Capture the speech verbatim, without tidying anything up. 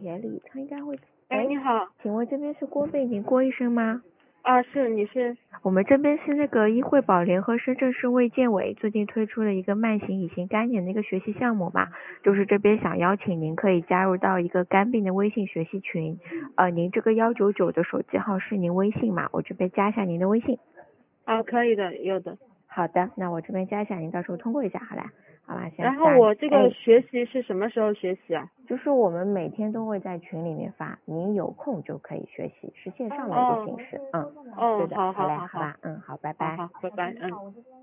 铁里，他应该会。 哎，你好。 请问这边是郭贝宁郭医生吗？ 啊，是，你是？ 我们这边是那个医惠保联合深圳市卫健委最近推出了一个慢性乙型肝炎的一个学习项目嘛，就是这边想邀请您可以加入到一个肝病的微信学习群，呃，您这个幺九九的手机号是您微信嘛？我这边加一下您的微信。 啊，可以的，有的。 好的，那我这边加一下您，到时候通过一下，好啦，好吧，先。 然后我这个学习是什么时候学习啊？ 就是我们每天都会在群里面发，您有空就可以学习，是线上的一个形式。嗯， 哦， 对的， 好好嘞， 好好好吧，嗯，好，拜拜。 好好，拜拜，嗯。